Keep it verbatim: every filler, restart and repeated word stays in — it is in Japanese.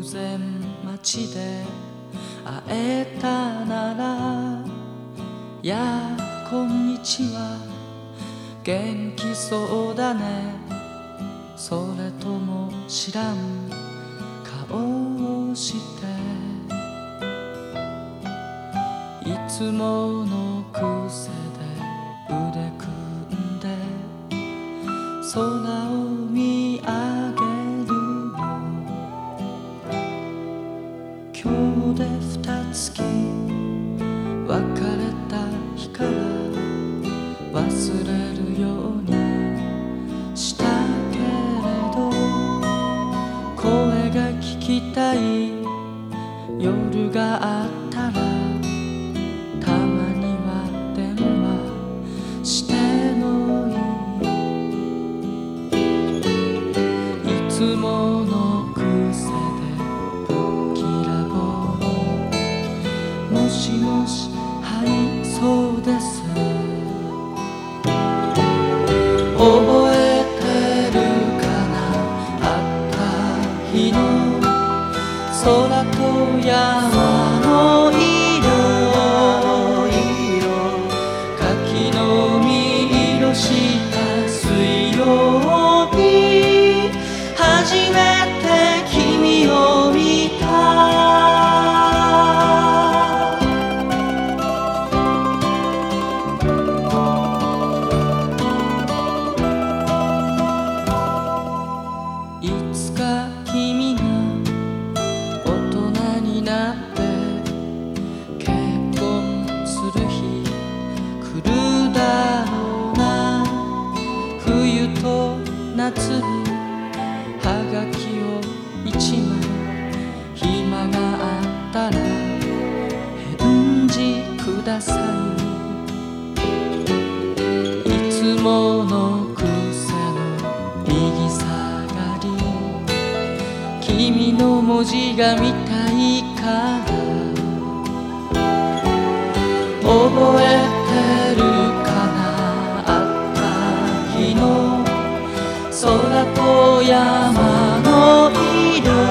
然街で会えたなら、やあこんにちは、元気そうだね。それとも知らん顔をして、いつもの癖で腕組んで空を見上げるよ。今日で二月別れた日から忘れるようにしたけれど、声が聞きたい夜があったら、たまには電話してもいい。いつもの癖でぶっきらぼう、もしもし、はいそうです、覚えてるかな、あった日の空と山の色、柿の実色した水曜日、初めて君を見た。いつか君が大人になって結婚する日来るだろうな。冬と夏にはがきを一枚、暇があったら返事ください。いつもの癖の右下がり、君の文字が見たいから、覚えてるかな、あった日の空と山の色、